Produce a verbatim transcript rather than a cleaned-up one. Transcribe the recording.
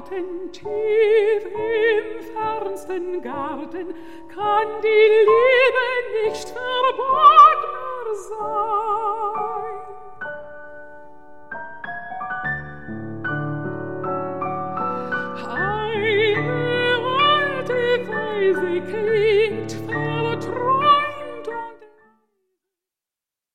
Garten, tief im fernsten Garten, kann die Liebe nicht verborgner sein.